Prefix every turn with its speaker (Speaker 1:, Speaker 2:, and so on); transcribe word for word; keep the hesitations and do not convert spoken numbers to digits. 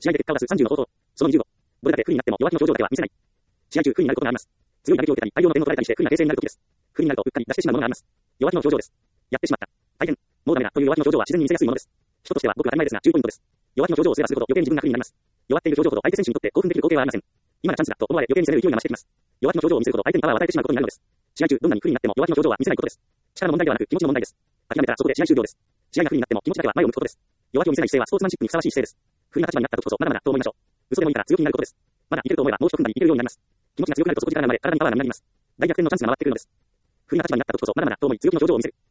Speaker 1: 試合で結果を出すさんじゅうの方法。そのにじゅうご。どれだけ不利になっても弱気の表情だけは見せない。試合中不利になることがあります。強い打撃を受けたり、大量の点を取られたりして不利な形勢になる時です。不利になるとうっかり出してしまうものがあります。弱気の表情です。やってしまった。大変。もうダメだという弱気の表情は自然に見せやすいものです。人としてはごく当たり前ですがじゅうポイントです。弱気の表情をすればするほど余計に自分が不利になります。弱っている表情ほど相手選手にとって興奮できる光景はありません。今がチャンスだと思われ余計に攻める勢いが増してきます。弱気の表情を見せるほど相手にパワーを与えてしまうことになるのです。試合中どんなに不利になっても弱気の表情は見せないことです。力の問題ではなく気持ちの問題です。諦めたらそこで試合終了です。試合が不利になっても気持ちだけは前を向くことです。弱気を見せない姿勢はスポーツマンシップにふさわしい姿勢です。不利な立場になった時こそまだまだと思いましょう。嘘でもいいから強気になることです。まだいけると思えばもう一組んだりいけるようになります。気持ちが強くなると底力が生まれ体にパワーがみなります。大逆転のチャンスが回ってくるのです。不利な立場になった時こそまだまだと思い強気の表情を見せる。